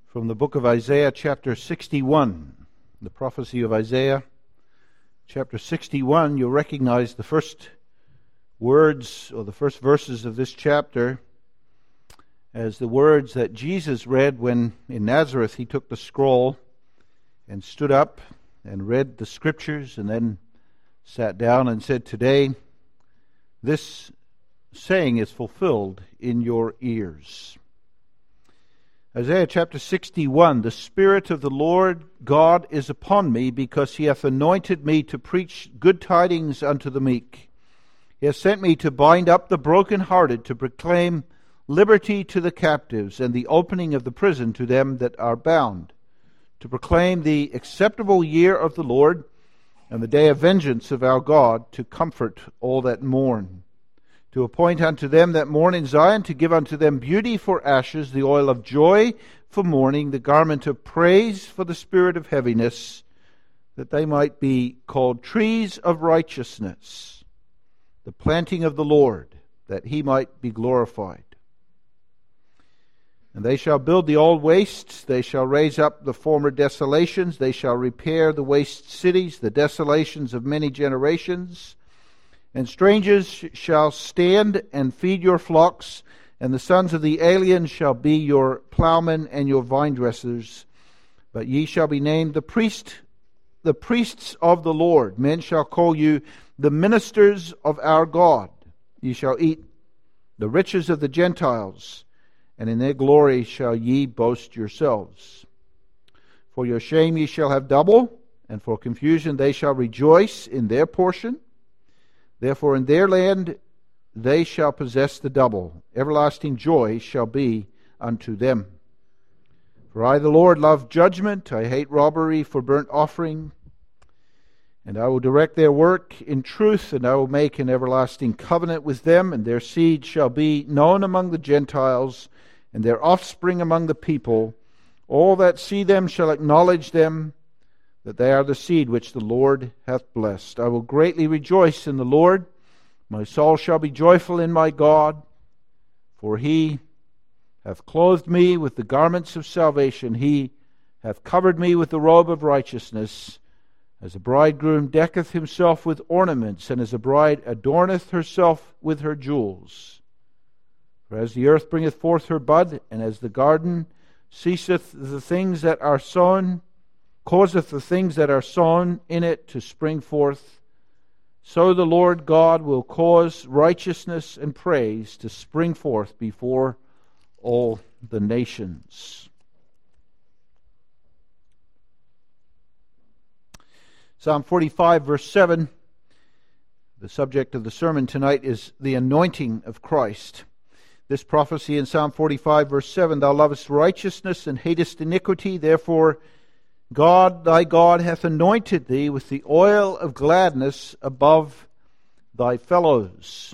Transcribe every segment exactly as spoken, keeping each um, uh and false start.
From the book of Isaiah, chapter sixty-one, the prophecy of Isaiah, chapter sixty-one. You'll recognize the first words or the first verses of this chapter as the words that Jesus read when in Nazareth he took the scroll and stood up and read the scriptures and then sat down and said, "Today this saying is fulfilled in your ears." Isaiah chapter sixty-one, "The Spirit of the Lord God is upon me, because he hath anointed me to preach good tidings unto the meek. He hath sent me to bind up the brokenhearted, to proclaim liberty to the captives, and the opening of the prison to them that are bound, to proclaim the acceptable year of the Lord, and the day of vengeance of our God, to comfort all that mourn. To appoint unto them that mourn in Zion, to give unto them beauty for ashes, the oil of joy for mourning, the garment of praise for the spirit of heaviness, that they might be called trees of righteousness, the planting of the Lord, that he might be glorified. And they shall build the old wastes, they shall raise up the former desolations, they shall repair the waste cities, the desolations of many generations. And strangers shall stand and feed your flocks, and the sons of the alien shall be your plowmen and your vinedressers. But ye shall be named the priest, the priests of the Lord. Men shall call you the ministers of our God. Ye shall eat the riches of the Gentiles, and in their glory shall ye boast yourselves. For your shame ye shall have double, and for confusion they shall rejoice in their portion. Therefore in their land they shall possess the double. Everlasting joy shall be unto them. For I, the Lord, love judgment. I hate robbery for burnt offering. And I will direct their work in truth, and I will make an everlasting covenant with them, and their seed shall be known among the Gentiles, and their offspring among the people. All that see them shall acknowledge them, that they are the seed which the Lord hath blessed. I will greatly rejoice in the Lord. My soul shall be joyful in my God, for he hath clothed me with the garments of salvation. He hath covered me with the robe of righteousness, as a bridegroom decketh himself with ornaments, and as a bride adorneth herself with her jewels. For as the earth bringeth forth her bud, and as the garden ceaseth the things that are sown, causeth the things that are sown in it to spring forth, so the Lord God will cause righteousness and praise to spring forth before all the nations." Psalm forty-five, verse seven. The subject of the sermon tonight is the anointing of Christ. This prophecy in Psalm forty-five, verse seven, "Thou lovest righteousness and hatest iniquity, therefore God, thy God, hath anointed thee with the oil of gladness above thy fellows."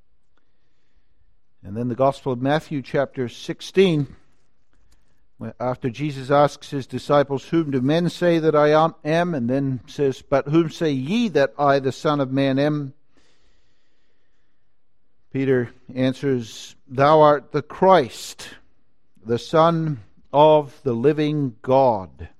And then the Gospel of Matthew, chapter sixteen, after Jesus asks his disciples, "Whom do men say that I am?" and then says, "But whom say ye that I, the Son of Man, am?" Peter answers, "Thou art the Christ, the Son of the living God."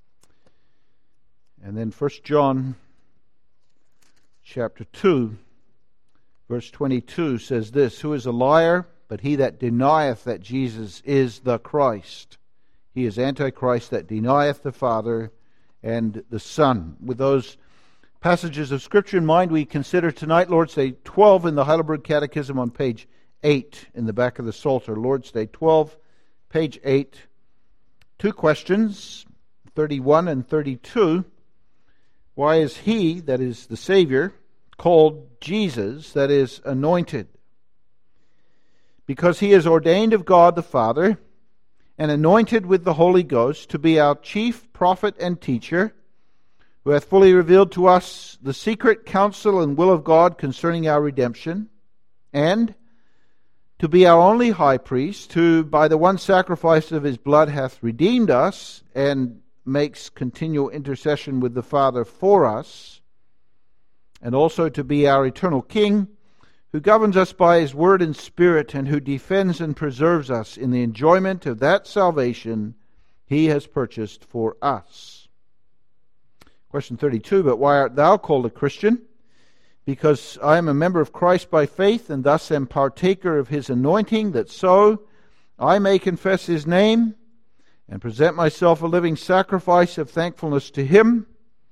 And then First John chapter two, verse twenty-two says this, "Who is a liar, but he that denieth that Jesus is the Christ? He is Antichrist that denieth the Father and the Son." With those passages of Scripture in mind, we consider tonight Lord's Day twelve in the Heidelberg Catechism on page eight in the back of the Psalter. Lord's Day twelve, page eight. Two questions, thirty-one and thirty-two. Why is he, that is the Savior, called Jesus, that is anointed? Because he is ordained of God the Father and anointed with the Holy Ghost to be our chief prophet and teacher, who hath fully revealed to us the secret counsel and will of God concerning our redemption, and to be our only high priest, who by the one sacrifice of his blood hath redeemed us and makes continual intercession with the Father for us, and also to be our eternal King, who governs us by his word and spirit, and who defends and preserves us in the enjoyment of that salvation He has purchased for us. Question thirty-two, but why art thou called a Christian? Because I am a member of Christ by faith, and thus am partaker of his anointing, that so I may confess his name and present myself a living sacrifice of thankfulness to him,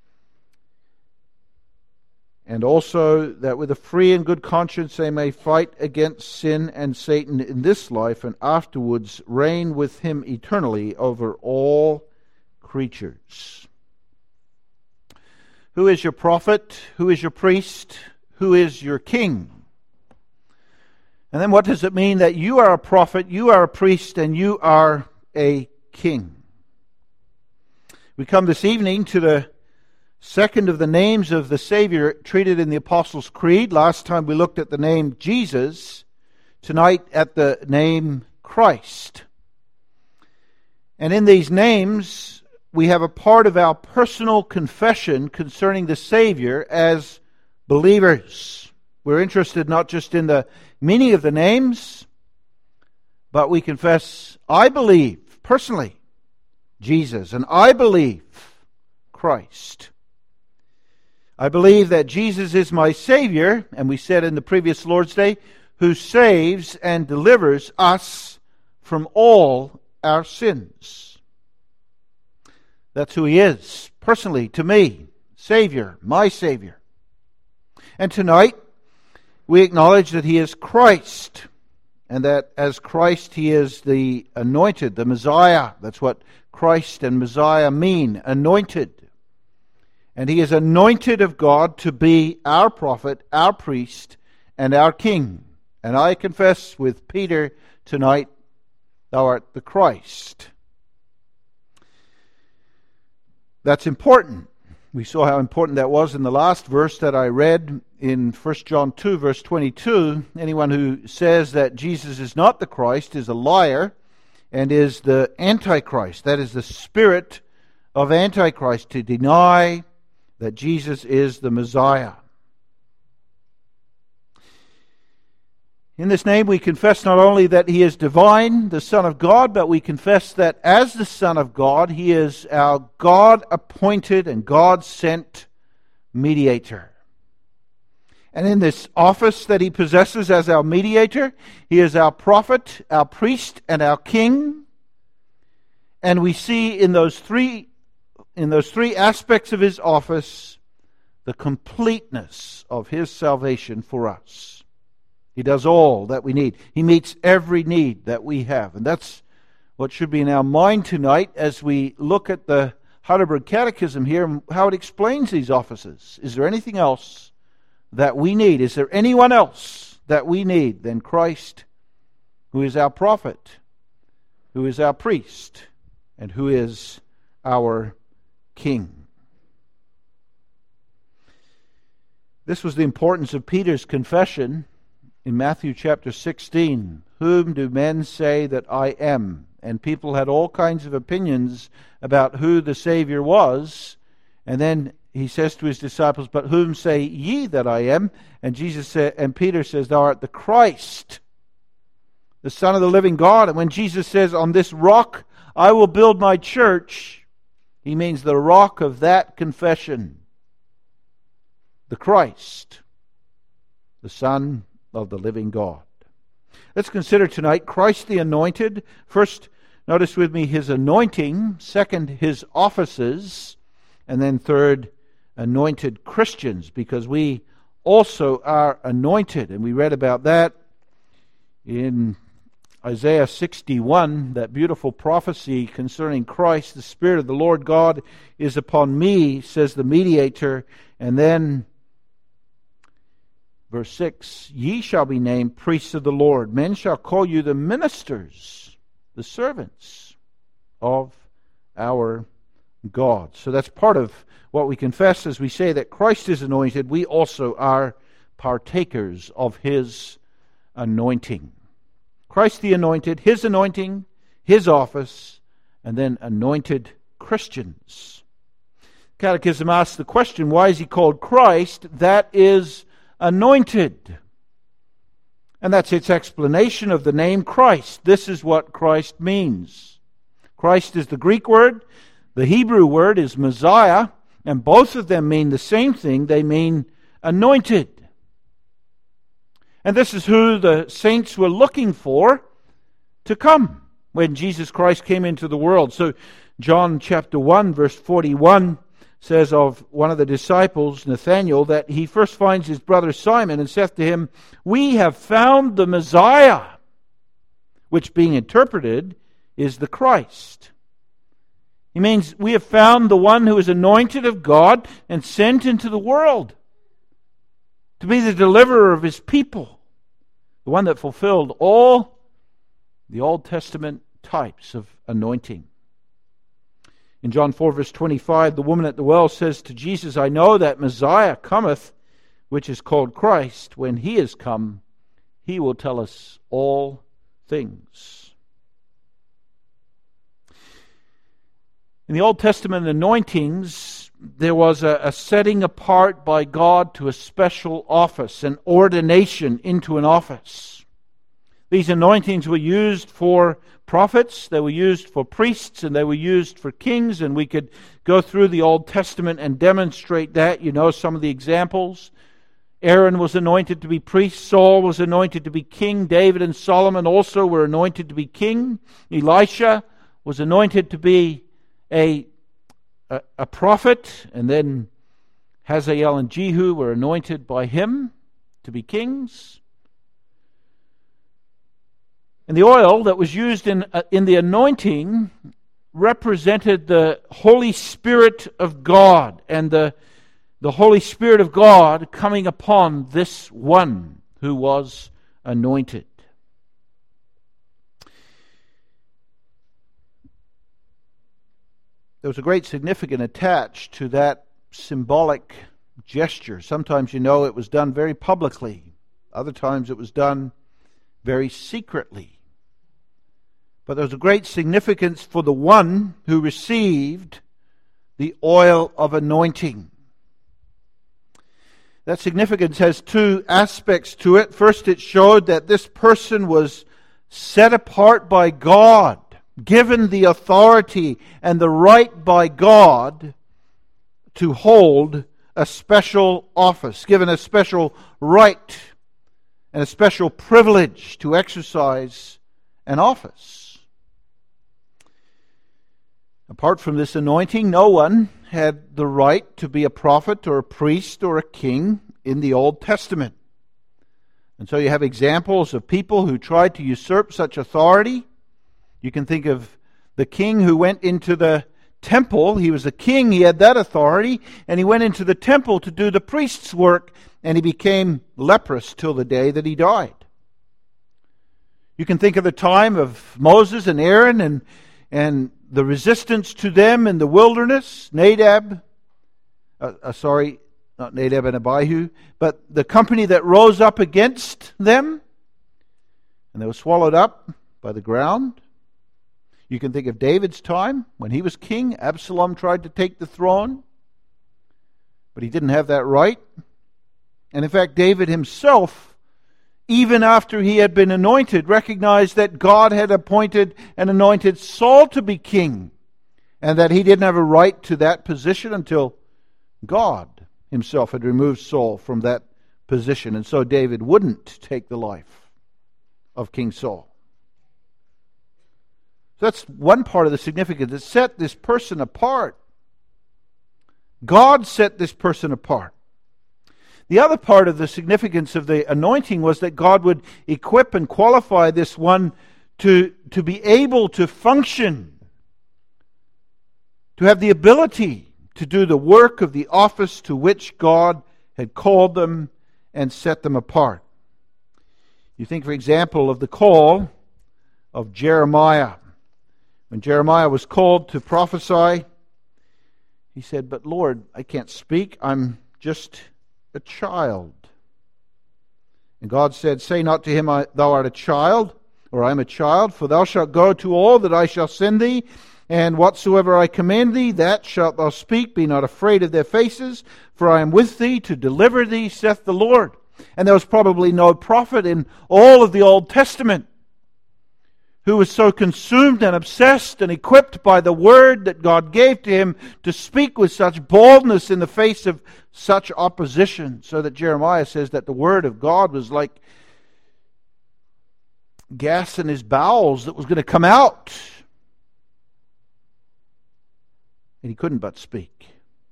and also that with a free and good conscience I may fight against sin and Satan in this life, and afterwards reign with him eternally over all creatures. Who is your prophet? Who is your priest? Who is your king? And then what does it mean that you are a prophet, you are a priest, and you are a king? We come this evening to the second of the names of the Savior treated in the Apostles' Creed. Last time we looked at the name Jesus. Tonight at the name Christ. And in these names, we have a part of our personal confession concerning the Savior as believers. We're interested not just in the meaning of the names, but we confess, I believe, personally, Jesus, and I believe Christ. I believe that Jesus is my Savior, and we said in the previous Lord's Day, who saves and delivers us from all our sins. That's who He is, personally, to me, Savior, my Savior. And tonight, we acknowledge that He is Christ, and that as Christ, He is the anointed, the Messiah. That's what Christ and Messiah mean, anointed. And He is anointed of God to be our prophet, our priest, and our king. And I confess with Peter tonight, thou art the Christ. That's important. We saw how important that was in the last verse that I read in First John two, verse twenty-two. Anyone who says that Jesus is not the Christ is a liar and is the Antichrist. That is the spirit of Antichrist, to deny that Jesus is the Messiah. In this name we confess not only that He is divine, the Son of God, but we confess that as the Son of God, He is our God-appointed and God-sent mediator. And in this office that He possesses as our mediator, He is our prophet, our priest, and our king. And we see in those three in those three aspects of His office the completeness of His salvation for us. He does all that we need. He meets every need that we have. And that's what should be in our mind tonight as we look at the Heidelberg Catechism here and how it explains these offices. Is there anything else that we need? Is there anyone else that we need than Christ, who is our prophet, who is our priest, and who is our king? This was the importance of Peter's confession in Matthew chapter sixteen. Whom do men say that I am? And people had all kinds of opinions about who the Savior was. And then he says to his disciples, but whom say ye that I am? And Jesus said, and Peter says, thou art the Christ, the Son of the living God. And when Jesus says, on this rock I will build my church, He means the rock of that confession, the Christ, the Son of the living God. Let's consider tonight Christ the Anointed. First, notice with me His anointing. Second, His offices. And then third, anointed Christians, because we also are anointed. And we read about that in Isaiah sixty-one, that beautiful prophecy concerning Christ. The Spirit of the Lord God is upon me, says the mediator. And then verse six, ye shall be named priests of the Lord. Men shall call you the ministers, the servants of our God. So that's part of what we confess as we say that Christ is anointed. We also are partakers of His anointing. Christ the anointed, His anointing, His office, and then anointed Christians. Catechism asks the question, why is He called Christ? That is anointed. And that's its explanation of the name Christ. This is what Christ means. Christ is the Greek word. The Hebrew word is Messiah, and both of them mean the same thing. They mean anointed. And this is who the saints were looking for to come when Jesus Christ came into the world. So John chapter one, verse forty-one says of one of the disciples, Nathanael, that he first finds his brother Simon and saith to him, "We have found the Messiah," which being interpreted is the Christ. He means we have found the one who is anointed of God and sent into the world to be the deliverer of His people, the one that fulfilled all the Old Testament types of anointing. In John four, verse twenty-five, the woman at the well says to Jesus, "I know that Messiah cometh, which is called Christ. When He is come, He will tell us all things." In the Old Testament anointings, there was a, a setting apart by God to a special office, an ordination into an office. These anointings were used for prophets, they were used for priests, and they were used for kings, and we could go through the Old Testament and demonstrate that. You know some of the examples. Aaron was anointed to be priest. Saul was anointed to be king. David and Solomon also were anointed to be king. Elisha was anointed to be a, a, a prophet, and then Hazael and Jehu were anointed by him to be kings. And the oil that was used in, uh, in the anointing represented the Holy Spirit of God, and the, the Holy Spirit of God coming upon this one who was anointed. There was a great significance attached to that symbolic gesture. Sometimes, you know, it was done very publicly. Other times it was done very secretly. But there was a great significance for the one who received the oil of anointing. That significance has two aspects to it. First, it showed that this person was set apart by God, given the authority and the right by God to hold a special office, given a special right and a special privilege to exercise an office. Apart from this anointing, no one had the right to be a prophet or a priest or a king in the Old Testament. And so you have examples of people who tried to usurp such authority. You can think of the king who went into the temple. He was a king, he had that authority, and he went into the temple to do the priest's work, and he became leprous till the day that he died. You can think of the time of Moses and Aaron and, and the resistance to them in the wilderness. Nadab, uh, uh, sorry, not Nadab and Abihu, but the company that rose up against them, and they were swallowed up by the ground. You can think of David's time when he was king. Absalom tried to take the throne, but he didn't have that right. And in fact, David himself, even after he had been anointed, recognized that God had appointed and anointed Saul to be king, and that he didn't have a right to that position until God himself had removed Saul from that position. And so David wouldn't take the life of King Saul. So that's one part of the significance. It set this person apart. God set this person apart. The other part of the significance of the anointing was that God would equip and qualify this one to, to be able to function, to have the ability to do the work of the office to which God had called them and set them apart. You think, for example, of the call of Jeremiah. When Jeremiah was called to prophesy, he said, "But Lord, I can't speak. I'm just a child." And God said, "Say not to him, thou art a child, or I am a child, for thou shalt go to all that I shall send thee, and whatsoever I command thee, that shalt thou speak. Be not afraid of their faces, for I am with thee to deliver thee, saith the Lord." And there was probably no prophet in all of the Old Testament who was so consumed and obsessed and equipped by the word that God gave to him to speak with such boldness in the face of such opposition, so that Jeremiah says that the word of God was like gas in his bowels that was going to come out. And he couldn't but speak.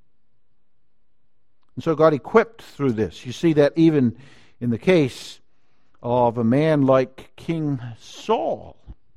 And so God equipped through this. You see that even in the case of a man like King Saul.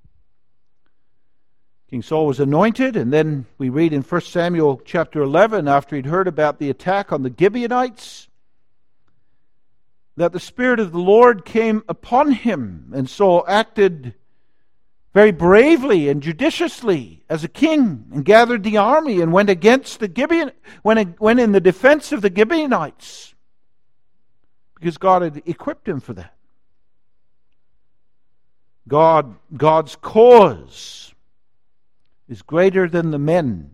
King Saul was anointed, and then we read in First Samuel chapter eleven, after he'd heard about the attack on the Gibeonites, that the Spirit of the Lord came upon him, and Saul acted very bravely and judiciously as a king, and gathered the army and went against the Gibeon, went, went in the defense of the Gibeonites, because God had equipped him for that. God, God's cause is greater than the men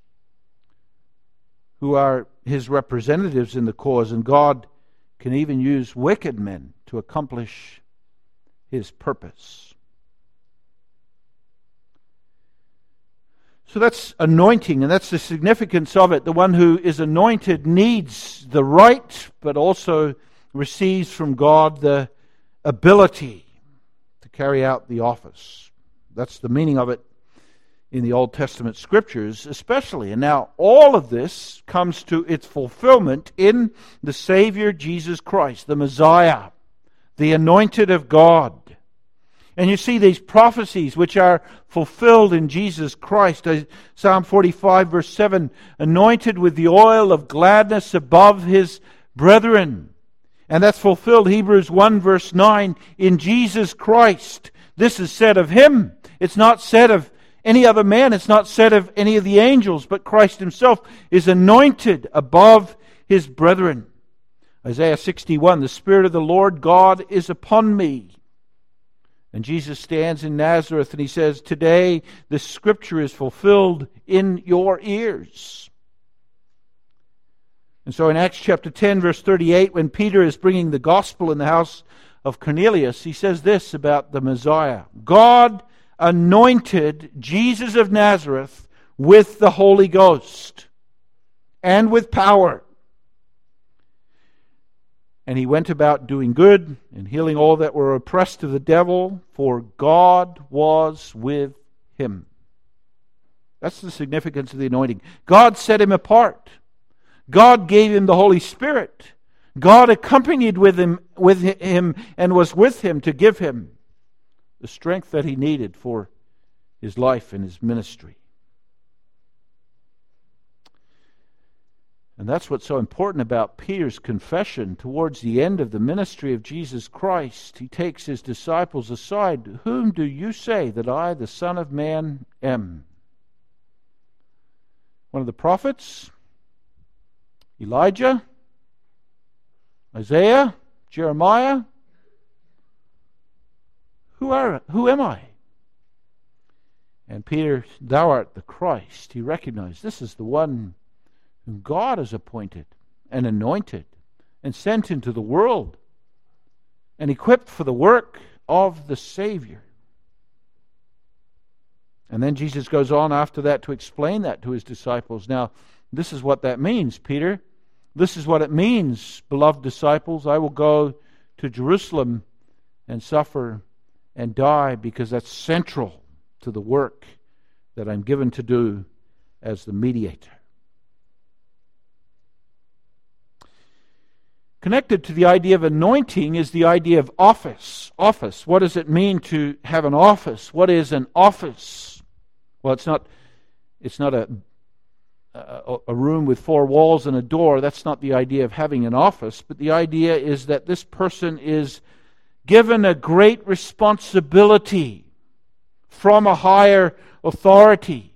who are His representatives in the cause, and God can even use wicked men to accomplish His purpose. So that's anointing, and that's the significance of it. The one who is anointed needs the right, but also receives from God the ability to carry out the office. That's the meaning of it in the Old Testament Scriptures especially. And now all of this comes to its fulfillment in the Savior Jesus Christ, the Messiah, the anointed of God. And you see these prophecies which are fulfilled in Jesus Christ. Psalm forty-five verse seven, anointed with the oil of gladness above his brethren. And that's fulfilled, Hebrews one verse nine, in Jesus Christ. This is said of Him. It's not said of any other man. It's not said of any of the angels, but Christ Himself is anointed above His brethren. Isaiah sixty-one, the Spirit of the Lord God is upon me. And Jesus stands in Nazareth and He says, today this Scripture is fulfilled in your ears. And so in Acts chapter ten verse thirty-eight, when Peter is bringing the gospel in the house of Cornelius, he says this about the Messiah: God anointed Jesus of Nazareth with the Holy Ghost and with power. And He went about doing good and healing all that were oppressed of the devil, for God was with Him. That's the significance of the anointing. God set Him apart. God gave Him the Holy Spirit. God accompanied with him, with him and was with him to give him the strength that he needed for his life and his ministry. And that's what's so important about Peter's confession towards the end of the ministry of Jesus Christ. He takes his disciples aside. Whom do you say that I, the Son of Man, am? One of the prophets? Elijah? Isaiah? Jeremiah? Who are who am I? And Peter, thou art the Christ. He recognized this is the one whom God has appointed and anointed and sent into the world and equipped for the work of the Savior. And then Jesus goes on after that to explain that to his disciples. Now, this is what that means, Peter. This is what it means, beloved disciples. I will go to Jerusalem and suffer and die, because that's central to the work that I'm given to do as the mediator. Connected to the idea of anointing is the idea of office. Office. What does it mean to have an office? What is an office? Well, it's not it's not a, a, a room with four walls and a door. That's not the idea of having an office. But the idea is that this person is given a great responsibility from a higher authority.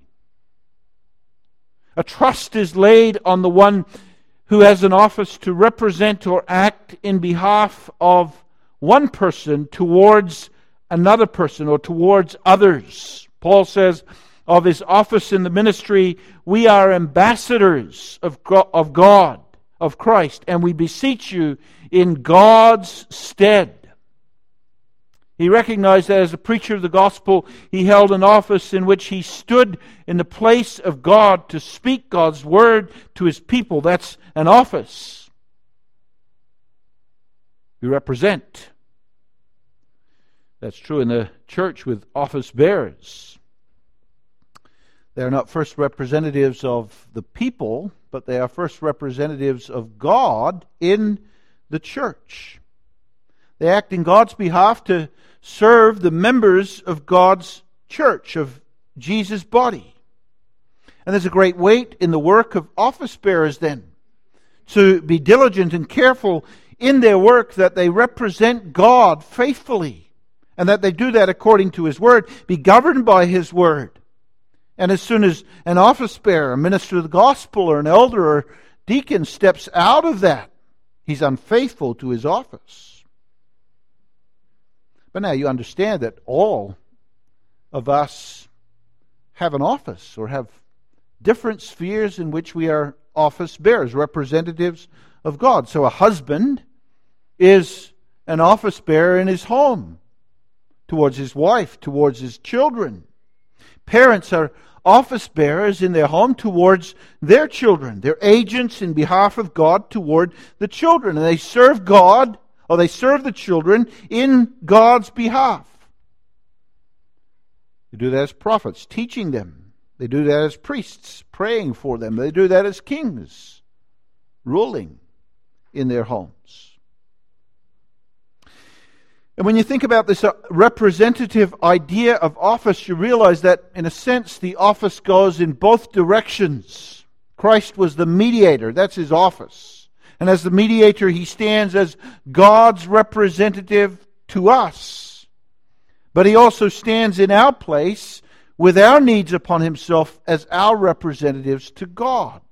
A trust is laid on the one who has an office to represent or act in behalf of one person towards another person or towards others. Paul says of his office in the ministry, we are ambassadors of God, of Christ, and we beseech you in God's stead. He recognized that as a preacher of the gospel, he held an office in which he stood in the place of God to speak God's word to his people. That's an office. You represent. That's true in the church with office bearers. They are not first representatives of the people, but they are first representatives of God in the church. They act in God's behalf to serve the members of God's church, of Jesus' body. And there's a great weight in the work of office bearers then, to be diligent and careful in their work that they represent God faithfully, and that they do that according to His Word, be governed by His Word. And as soon as an office bearer, a minister of the gospel, or an elder or deacon steps out of that, he's unfaithful to his office. But now you understand that all of us have an office, or have different spheres in which we are office bearers, representatives of God. So a husband is an office bearer in his home, towards his wife, towards his children. Parents are office bearers in their home towards their children. They're agents in behalf of God toward the children. And they serve God, or they serve the children in God's behalf. They do that as prophets, teaching them. They do that as priests, praying for them. They do that as kings, ruling in their homes. And when you think about this representative idea of office, you realize that, in a sense, the office goes in both directions. Christ was the mediator. That's His office. And as the mediator, He stands as God's representative to us. But He also stands in our place with our needs upon Himself as our representatives to God.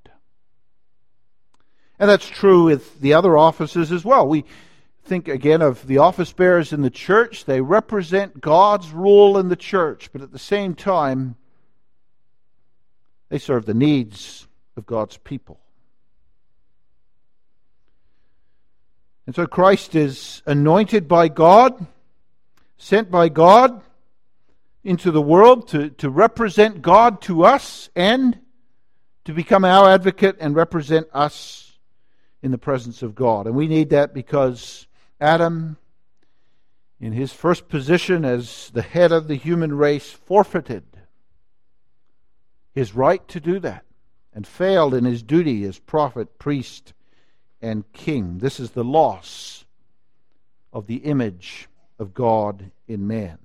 And that's true with the other offices as well. We think again of the office bearers in the church. They represent God's rule in the church, but at the same time, they serve the needs of God's people. And so Christ is anointed by God, sent by God into the world to, to represent God to us and to become our advocate and represent us in the presence of God. And we need that because Adam, in his first position as the head of the human race, forfeited his right to do that and failed in his duty as prophet, priest, and king. This is the loss of the image of God in man.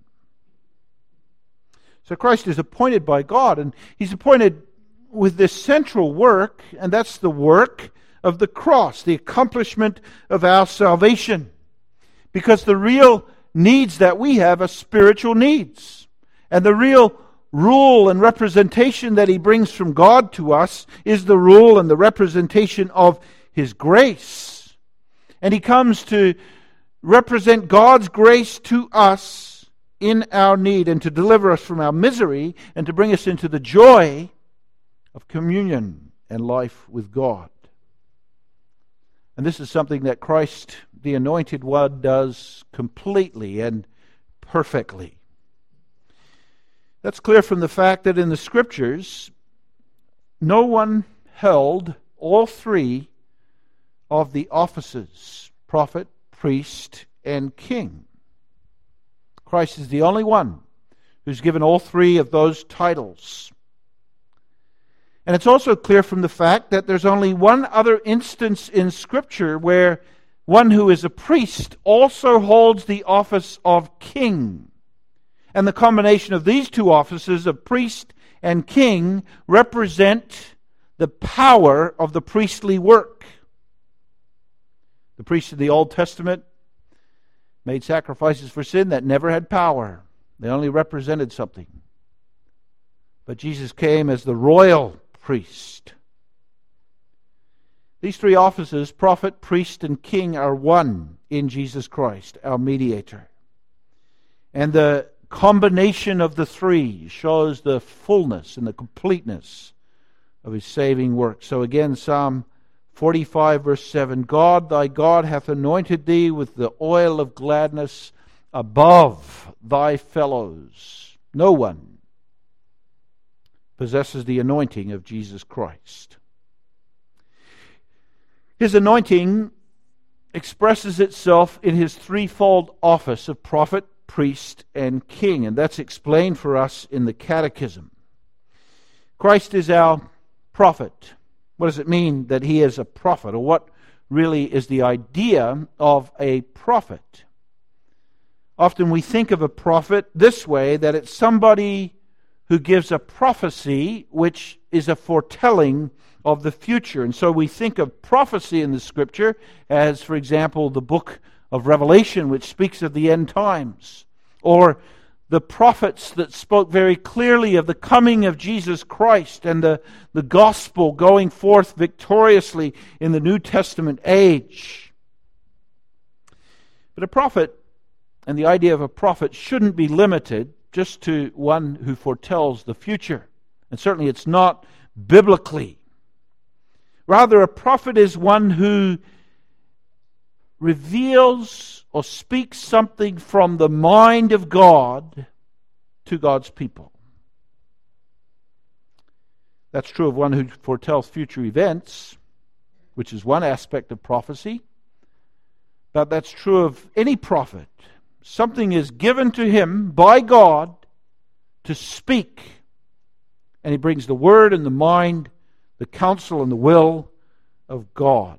So Christ is appointed by God, and He's appointed with this central work, and that's the work of the cross, the accomplishment of our salvation. Because the real needs that we have are spiritual needs. And the real rule and representation that He brings from God to us is the rule and the representation of His grace. And He comes to represent God's grace to us in our need, and to deliver us from our misery, and to bring us into the joy of communion and life with God. And this is something that Christ, the Anointed One, does completely and perfectly. That's clear from the fact that in the Scriptures, no one held all three of the offices: prophet, priest, and king. Christ is the only one who's given all three of those titles. And it's also clear from the fact that there's only one other instance in Scripture where one who is a priest also holds the office of king. And the combination of these two offices of priest and king represent the power of the priestly work. The priests of the Old Testament made sacrifices for sin that never had power. They only represented something. But Jesus came as the royal priest. These three offices, prophet, priest, and king, are one in Jesus Christ, our mediator. And the combination of the three shows the fullness and the completeness of His saving work. So again, Psalm forty-five, verse seven, God, thy God, hath anointed thee with the oil of gladness above thy fellows. No one possesses the anointing of Jesus Christ. His anointing expresses itself in his threefold office of prophet, priest, and king, and that's explained for us in the Catechism. Christ is our prophet. What does it mean that he is a prophet, or what really is the idea of a prophet? Often we think of a prophet this way, that it's somebody who gives a prophecy which is a foretelling of the future. And so we think of prophecy in the Scripture as, for example, the book of Revelation, which speaks of the end times, or the prophets that spoke very clearly of the coming of Jesus Christ and the, the gospel going forth victoriously in the New Testament age. But a prophet, and the idea of a prophet, shouldn't be limited just to one who foretells the future. And certainly it's not biblically. Rather, a prophet is one who reveals or speaks something from the mind of God to God's people. That's true of one who foretells future events, which is one aspect of prophecy. But that's true of any prophet. Something is given to him by God to speak, and he brings the word and the mind, the counsel and the will of God.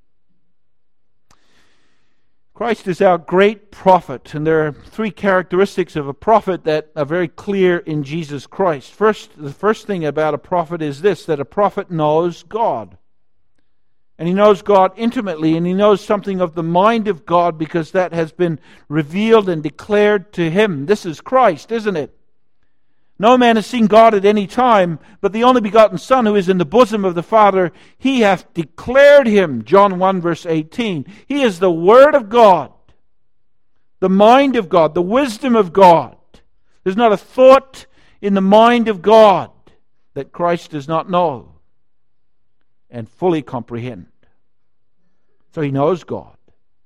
Christ is our great prophet, and there are three characteristics of a prophet that are very clear in Jesus Christ. First, the first thing about a prophet is this, that a prophet knows God. And he knows God intimately, and he knows something of the mind of God because that has been revealed and declared to him. This is Christ, isn't it? No man has seen God at any time, but the only begotten Son who is in the bosom of the Father, he hath declared him. John one verse eighteen. He is the Word of God, the mind of God, the wisdom of God. There's not a thought in the mind of God that Christ does not know and fully comprehend. So he knows God.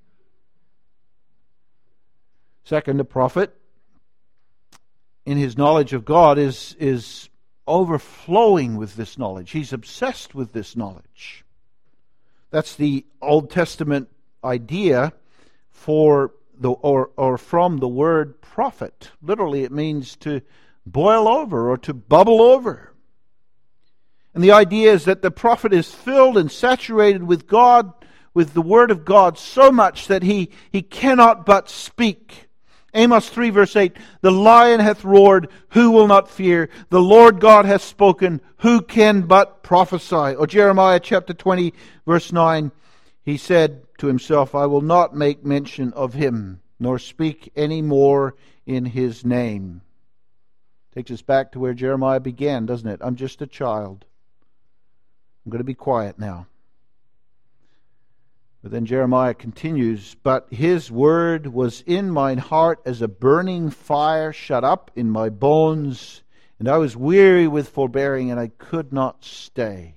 Second, the prophet, in his knowledge of God, is, is overflowing with this knowledge. He's obsessed with this knowledge. That's the Old Testament idea for the or, or from the word prophet. Literally, it means to boil over or to bubble over. And the idea is that the prophet is filled and saturated with God, with the Word of God, so much that he, he cannot but speak. Amos three verse eight, the lion hath roared, who will not fear? The Lord God hath spoken, who can but prophesy? Or Jeremiah chapter twenty verse nine, he said to himself, I will not make mention of him, nor speak any more in his name. Takes us back to where Jeremiah began, doesn't it? I'm just a child. I'm going to be quiet now. But then Jeremiah continues, but his word was in mine heart as a burning fire shut up in my bones, and I was weary with forbearing, and I could not stay.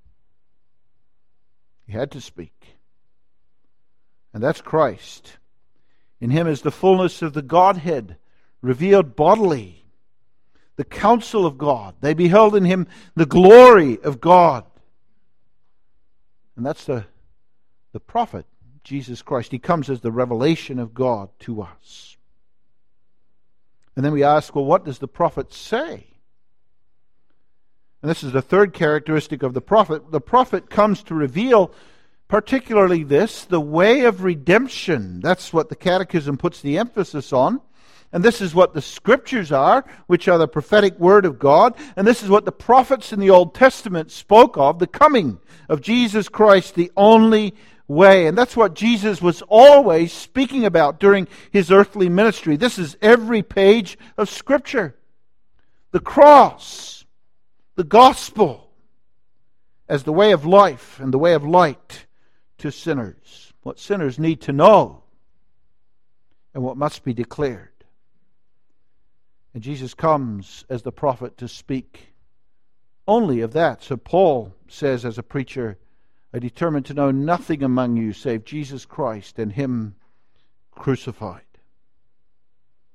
He had to speak. And that's Christ. In him is the fullness of the Godhead, revealed bodily, the counsel of God. They beheld in him the glory of God. And that's the The prophet, Jesus Christ. He comes as the revelation of God to us. And then we ask, well, what does the prophet say? And this is the third characteristic of the prophet. The prophet comes to reveal particularly this, the way of redemption. That's what the Catechism puts the emphasis on. And this is what the Scriptures are, which are the prophetic word of God. And this is what the prophets in the Old Testament spoke of, the coming of Jesus Christ, the only way. And that's what Jesus was always speaking about during his earthly ministry. This is every page of Scripture. The cross, the gospel, as the way of life and the way of light to sinners. What sinners need to know and what must be declared. And Jesus comes as the prophet to speak only of that. So Paul says as a preacher, I determined to know nothing among you save Jesus Christ and him crucified.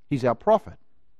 He's our prophet.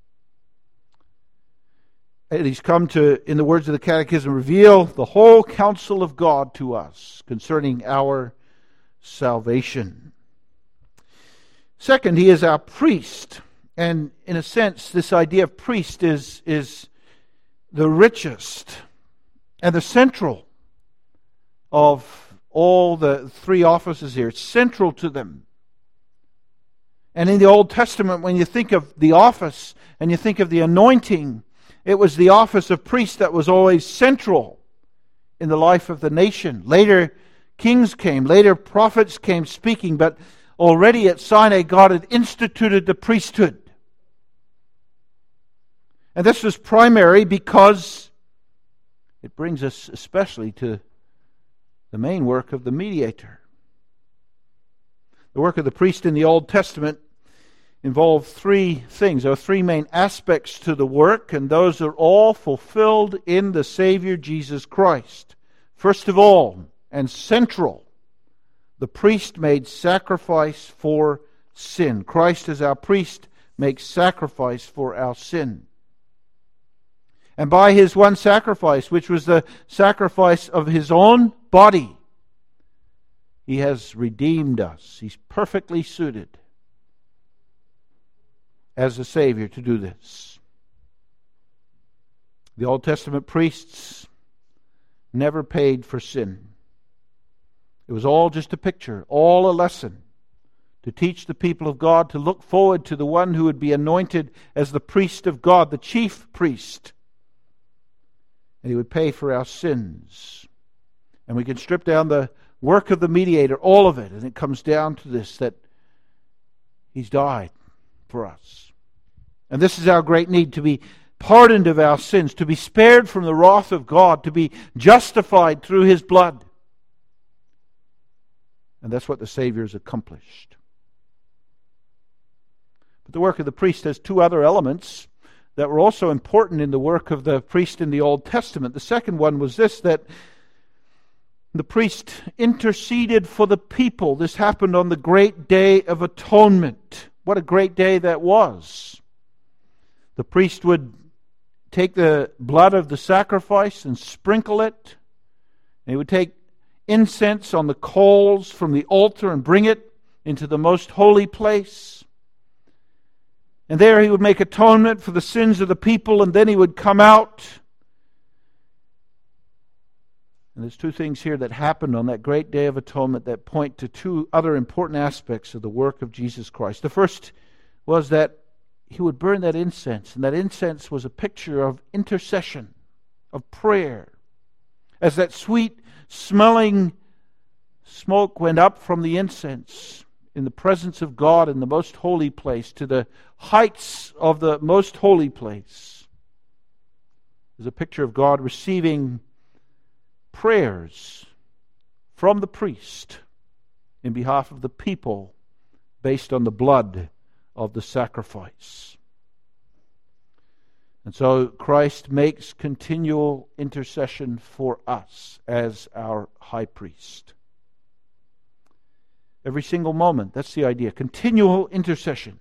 And He's come to, in the words of the Catechism, reveal the whole counsel of God to us concerning our salvation. Second, He is our priest. And in a sense, this idea of priest is, is the richest and the central of all the three offices here. It's central to them. And in the Old Testament, when you think of the office and you think of the anointing, it was the office of priest that was always central in the life of the nation. Later, kings came. Later, prophets came speaking. But already at Sinai, God had instituted the priesthood. And this was primary because it brings us especially to the main work of the mediator. The work of the priest in the Old Testament involved three things. There are three main aspects to the work, and those are all fulfilled in the Savior Jesus Christ. First of all, and central, the priest made sacrifice for sin. Christ as our priest makes sacrifice for our sin. And by His one sacrifice, which was the sacrifice of His own body, He has redeemed us. He's perfectly suited as a Savior to do this. The Old Testament priests never paid for sin. It was all just a picture, all a lesson to teach the people of God to look forward to the one who would be anointed as the priest of God, the chief priest. And He would pay for our sins. And we can strip down the work of the mediator, all of it, and it comes down to this, that He's died for us. And this is our great need, to be pardoned of our sins, to be spared from the wrath of God, to be justified through His blood. And that's what the Savior has accomplished. But the work of the priest has two other elements that were also important in the work of the priest in the Old Testament. The second one was this, that the priest interceded for the people. This happened on the great day of atonement. What a great day that was. The priest would take the blood of the sacrifice and sprinkle it. And he would take incense on the coals from the altar and bring it into the most holy place. And there he would make atonement for the sins of the people, and then he would come out. And there's two things here that happened on that great day of atonement that point to two other important aspects of the work of Jesus Christ. The first was that he would burn that incense, and that incense was a picture of intercession, of prayer. As that sweet smelling smoke went up from the incense in the presence of God in the most holy place to the heights of the most holy place, is a picture of God receiving prayers from the priest in behalf of the people based on the blood of the sacrifice. And so Christ makes continual intercession for us as our high priest. Every single moment, that's the idea. Continual intercession.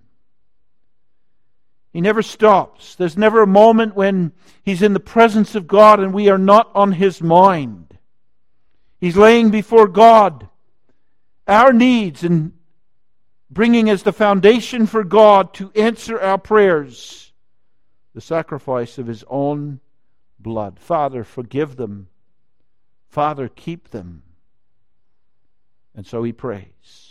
He never stops. There's never a moment when He's in the presence of God and we are not on His mind. He's laying before God our needs and bringing as the foundation for God to answer our prayers the sacrifice of His own blood. Father, forgive them. Father, keep them. And so he prays.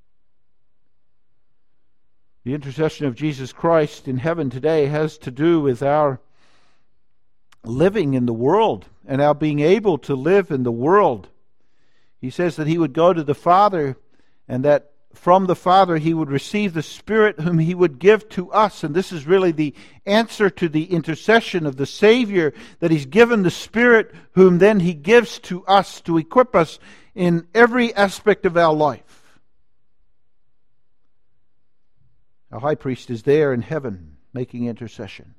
The intercession of Jesus Christ in heaven today has to do with our living in the world and our being able to live in the world. He says that He would go to the Father and that from the Father He would receive the Spirit whom He would give to us. And this is really the answer to the intercession of the Savior, that He's given the Spirit whom then He gives to us to equip us in every aspect of our life. Our high priest is there in heaven making intercession.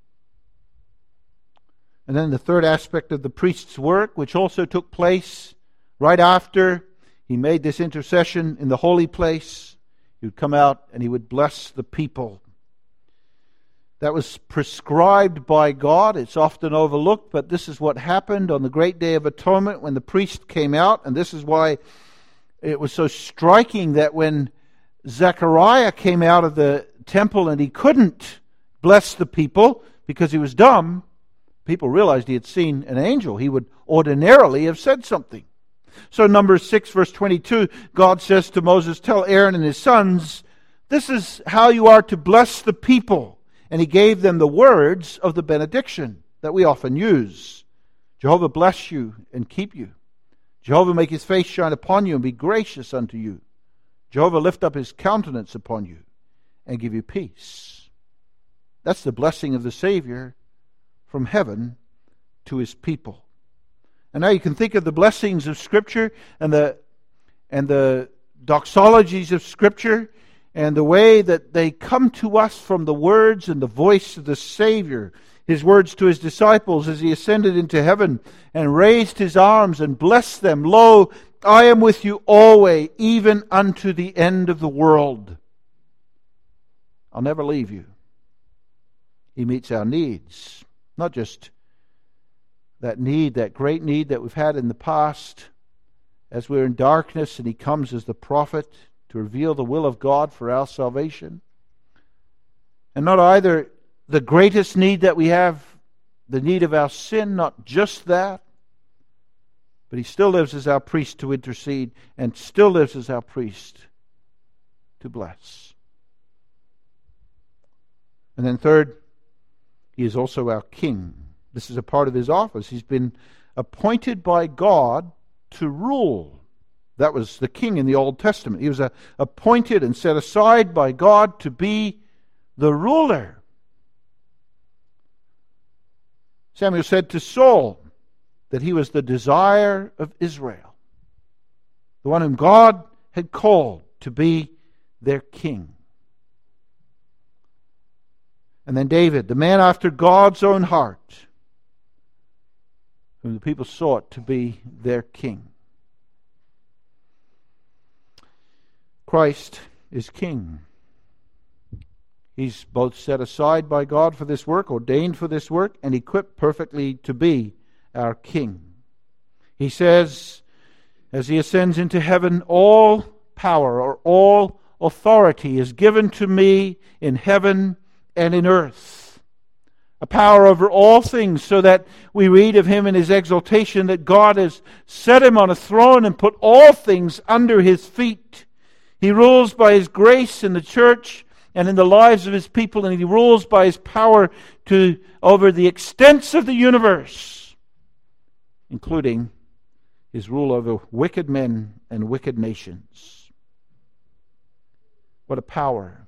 And then the third aspect of the priest's work, which also took place right after he made this intercession in the holy place, he would come out and he would bless the people. That was prescribed by God. It's often overlooked, but this is what happened on the great day of atonement when the priest came out. And this is why it was so striking that when Zechariah came out of the temple and he couldn't bless the people because he was dumb, people realized he had seen an angel. He would ordinarily have said something. So Numbers six, verse twenty-two, God says to Moses, "Tell Aaron and his sons, this is how you are to bless the people." And he gave them the words of the benediction that we often use. Jehovah bless you and keep you. Jehovah make his face shine upon you and be gracious unto you. Jehovah lift up his countenance upon you and give you peace. That's the blessing of the Savior from heaven to his people. And now you can think of the blessings of Scripture and the and the doxologies of Scripture and the way that they come to us from the words and the voice of the Savior. His words to his disciples as he ascended into heaven and raised his arms and blessed them. "Lo, I am with you always, even unto the end of the world. I'll never leave you." He meets our needs. Not just that need, that great need that we've had in the past as we're in darkness, and he comes as the prophet to reveal the will of God for our salvation. And not either the greatest need that we have, the need of our sin, not just that, but he still lives as our priest to intercede and still lives as our priest to bless. And then third, he is also our king. This is a part of his office. He's been appointed by God to rule. That was the king in the Old Testament. He was uh, appointed and set aside by God to be the ruler. Samuel said to Saul that he was the desire of Israel, the one whom God had called to be their king. And then David, the man after God's own heart, whom the people sought to be their king. Christ is king. He's both set aside by God for this work, ordained for this work, and equipped perfectly to be our king. He says, as he ascends into heaven, "All power," or all authority, "is given to me in heaven and in earth." A power over all things, so that we read of him in his exaltation that God has set him on a throne and put all things under his feet. He rules by his grace in the church and in the lives of his people, and he rules by his power to over the extents of the universe, including his rule over wicked men and wicked nations. What a power.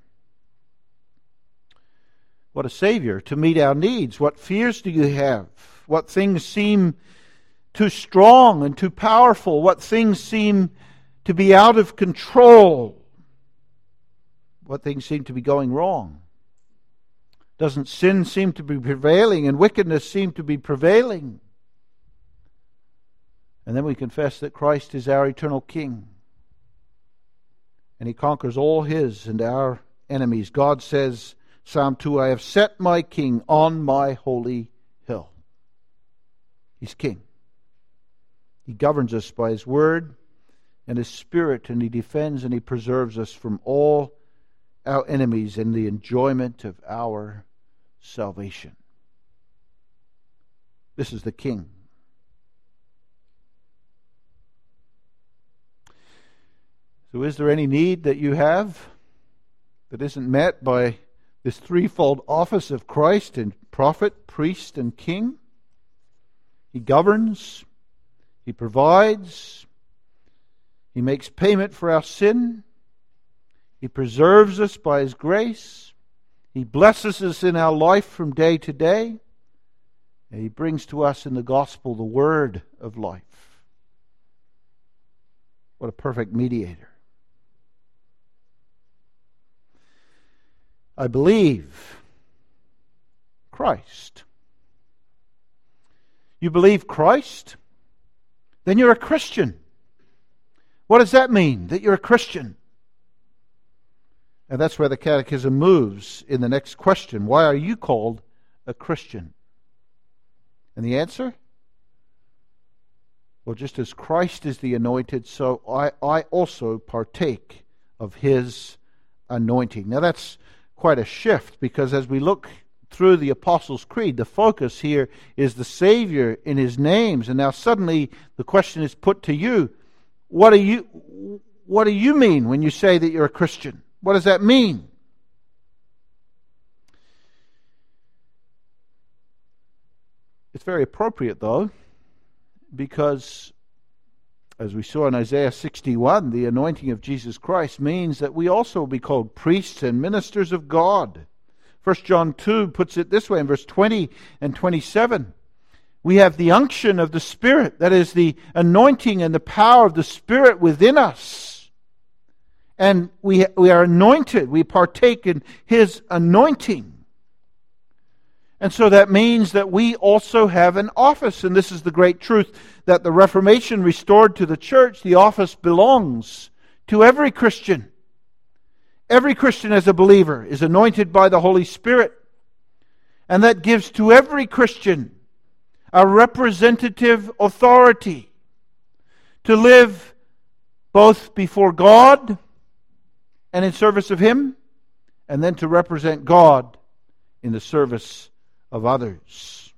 What a Savior to meet our needs. What fears do you have? What things seem too strong and too powerful? What things seem to be out of control? What things seem to be going wrong? Doesn't sin seem to be prevailing and wickedness seem to be prevailing? And then we confess that Christ is our eternal King. And he conquers all his and our enemies. God says, Psalm two, "I have set my King on my holy hill." He's King. He governs us by his word and his Spirit, and he defends and he preserves us from all our enemies in the enjoyment of our salvation. This is the King. So is there any need that you have that isn't met by this threefold office of Christ in prophet, priest, and king? He governs, he provides, he makes payment for our sin, he preserves us by his grace, he blesses us in our life from day to day, and he brings to us in the gospel the word of life. What a perfect mediator. I believe Christ. You believe Christ? Then you're a Christian. What does that mean, that you're a Christian? And that's where the Catechism moves in the next question. Why are you called a Christian? And the answer? Well, just as Christ is the anointed, so I, I also partake of His anointing. Now that's quite a shift, because as we look through the Apostles' Creed, the focus here is the Savior in His names. And now suddenly the question is put to you, what do you, what do you mean when you say that you're a Christian? What does that mean? It's very appropriate, though, because as we saw in Isaiah sixty-one, the anointing of Jesus Christ means that we also will be called priests and ministers of God. First John two puts it this way in verse twenty and twenty-seven. We have the unction of the Spirit, that is the anointing and the power of the Spirit within us. And we we are anointed. We partake in His anointing. And so that means that we also have an office. And this is the great truth that the Reformation restored to the church. The office belongs to every Christian. Every Christian as a believer is anointed by the Holy Spirit. And that gives to every Christian a representative authority to live both before God and in service of Him, and then to represent God in the service of others.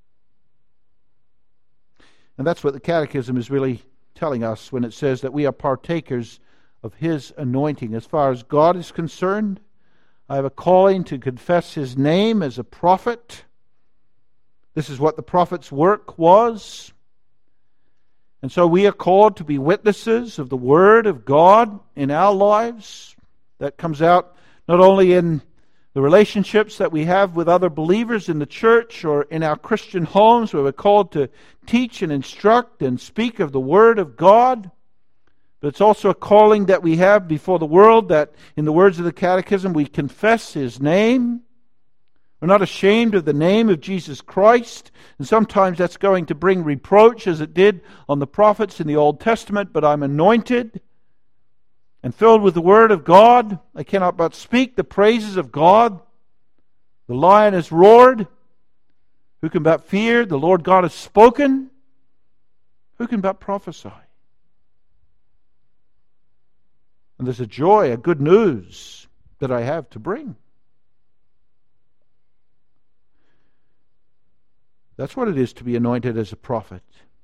And that's what the Catechism is really telling us when it says that we are partakers of His anointing. As far as God is concerned, I have a calling to confess His name as a prophet. This is what the prophet's work was. And so we are called to be witnesses of the Word of God in our lives. That comes out not only in the relationships that we have with other believers in the church or in our Christian homes, where we're called to teach and instruct and speak of the Word of God, but it's also a calling that we have before the world, that in the words of the Catechism, we confess His name. We're not ashamed of the name of Jesus Christ. And sometimes that's going to bring reproach, as it did on the prophets in the Old Testament, but I'm anointed and filled with the Word of God. I cannot but speak the praises of God. The lion has roared. Who can but fear? The Lord God has spoken. Who can but prophesy? And there's a joy, a good news that I have to bring. That's what it is to be anointed as a prophet.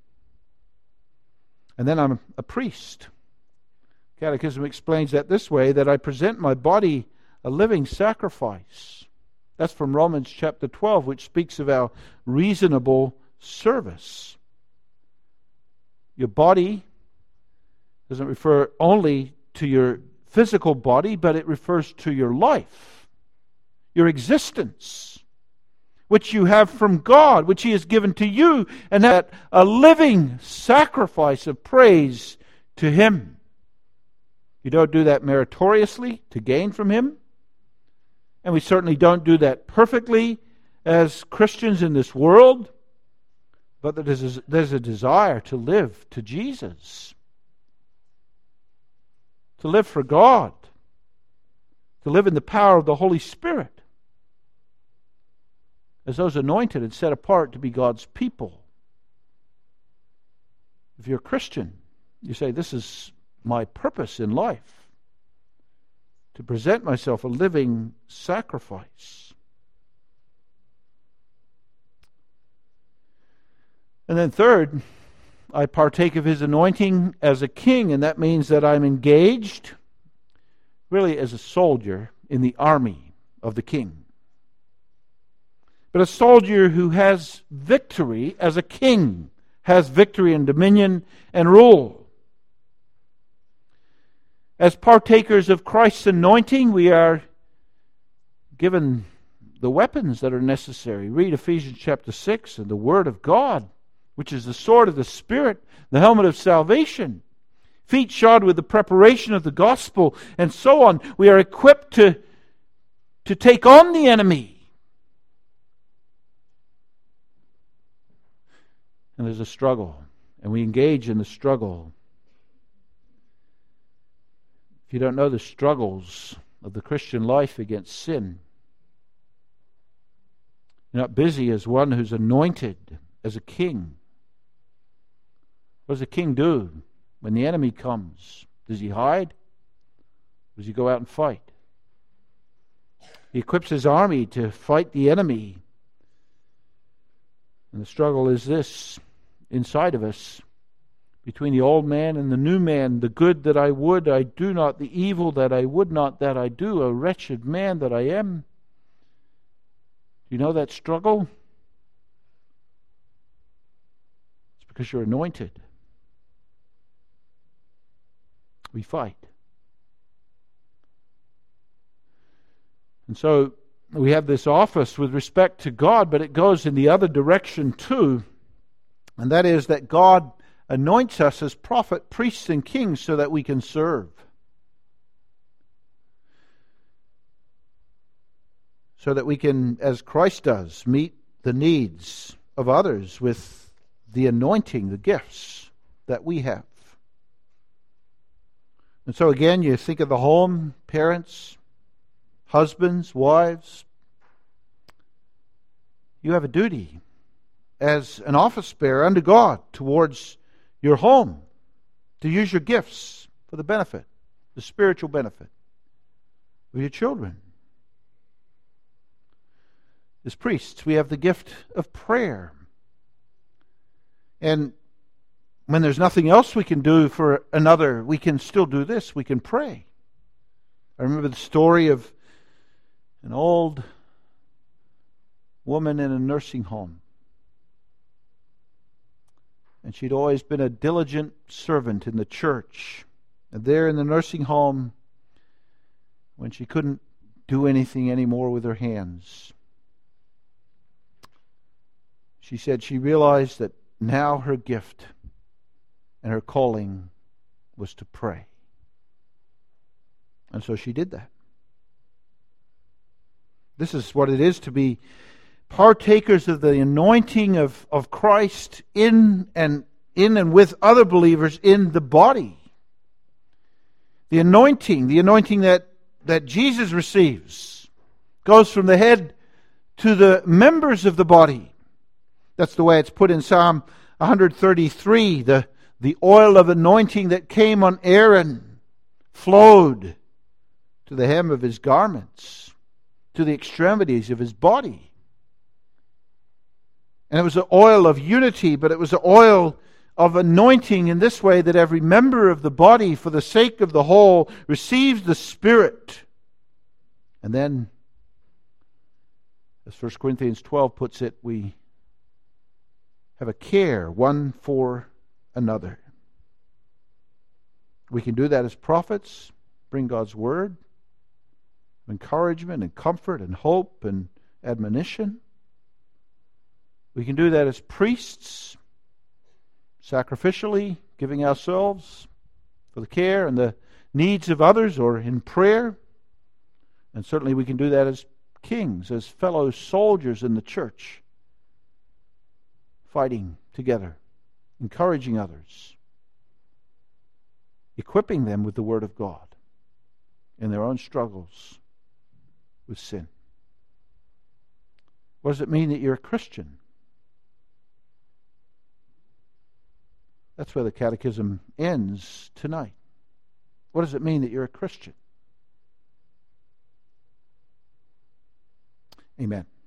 And then I'm a priest. Catechism explains that this way, that I present my body a living sacrifice. That's from Romans chapter twelve, which speaks of our reasonable service. Your body doesn't refer only to your physical body, but it refers to your life, your existence, which you have from God, which He has given to you, and that a living sacrifice of praise to Him. You don't do that meritoriously to gain from Him. And we certainly don't do that perfectly as Christians in this world. But there's a, there's a desire to live to Jesus. To live for God. To live in the power of the Holy Spirit. As those anointed and set apart to be God's people. If you're a Christian, you say, this is my purpose in life, to present myself a living sacrifice. And then third, I partake of His anointing as a king, and that means that I'm engaged really as a soldier in the army of the king. But a soldier who has victory as a king, has victory and dominion and rule. As partakers of Christ's anointing, we are given the weapons that are necessary. Read Ephesians chapter six and the Word of God, which is the sword of the Spirit, the helmet of salvation, feet shod with the preparation of the gospel, and so on. We are equipped to, to take on the enemy. And there's a struggle, and we engage in the struggle. If you don't know the struggles of the Christian life against sin. You're not busy as one who's anointed as a king. What does a king do when the enemy comes? Does he hide? Or does he go out and fight? He equips his army to fight the enemy. And the struggle is this inside of us, between the old man and the new man. The good that I would, I do not. The evil that I would not, that I do. A wretched man that I am. Do you know that struggle? It's because you're anointed. We fight. And so we have this office with respect to God, but it goes in the other direction too. And that is that God anoints us as prophet, priests, and kings so that we can serve. So that we can, as Christ does, meet the needs of others with the anointing, the gifts that we have. And so again, you think of the home, parents, husbands, wives. You have a duty as an office bearer unto God towards your home to use your gifts for the benefit, the spiritual benefit of your children. As priests, we have the gift of prayer. And when there's nothing else we can do for another, we can still do this. We can pray. I remember the story of an old woman in a nursing home. And she'd always been a diligent servant in the church. And there in the nursing home, when she couldn't do anything anymore with her hands, she said she realized that now her gift and her calling was to pray. And so she did that. This is what it is to be partakers of the anointing of, of Christ in and in and with other believers in the body. The anointing, the anointing that, that Jesus receives, goes from the head to the members of the body. That's the way it's put in Psalm one thirty-three. The, the oil of anointing that came on Aaron flowed to the hem of his garments, to the extremities of his body. And it was an oil of unity, but it was an oil of anointing in this way, that every member of the body, for the sake of the whole, receives the Spirit. And then, as First Corinthians twelve puts it, we have a care one for another. We can do that as prophets, bring God's word, encouragement and comfort and hope and admonition. We can do that as priests, sacrificially giving ourselves for the care and the needs of others, or in prayer. And certainly we can do that as kings, as fellow soldiers in the church, fighting together, encouraging others, equipping them with the Word of God in their own struggles with sin. What does it mean that you're a Christian? That's where the catechism ends tonight. What does it mean that you're a Christian? Amen.